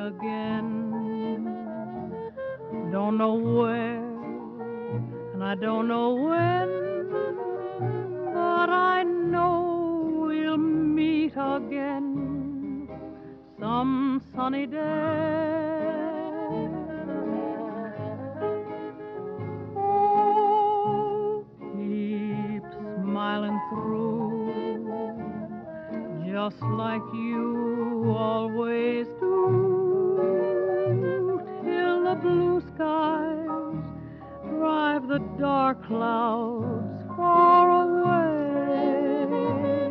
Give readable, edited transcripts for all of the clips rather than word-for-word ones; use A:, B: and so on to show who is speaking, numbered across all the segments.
A: again. Don't know where, and I don't know when, but I know we'll meet again some sunny day. Oh, keep smiling through, just like you always do, till the blue skies drive the dark clouds far away.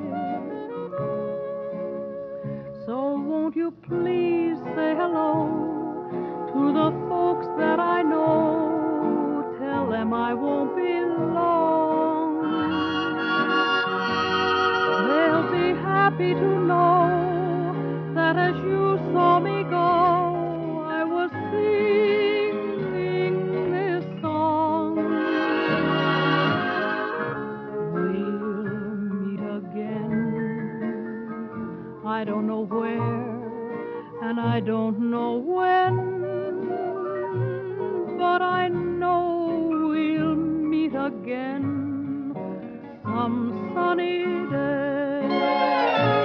A: So won't you please say hello to the folks that I know? Tell them I won't be long. They'll be happy to know that as you saw me go, I was singing this song. We'll meet again. I don't know where, and I don't know when, but I know we'll meet again some sunny day.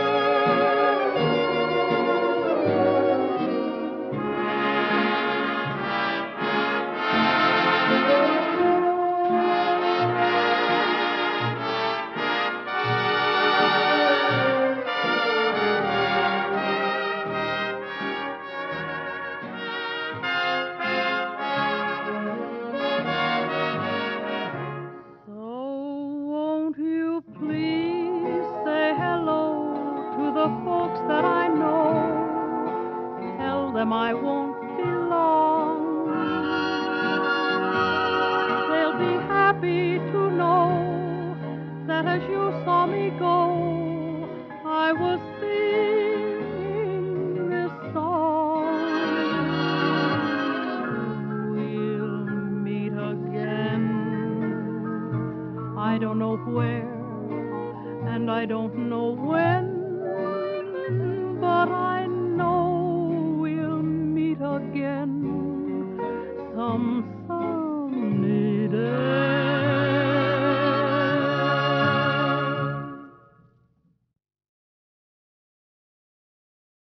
A: So won't you please say hello to the folks that I know? Tell them I won't be long. They'll be happy to know that as you saw me go, I was singing this song. We'll meet again. I don't know where, and I don't know when.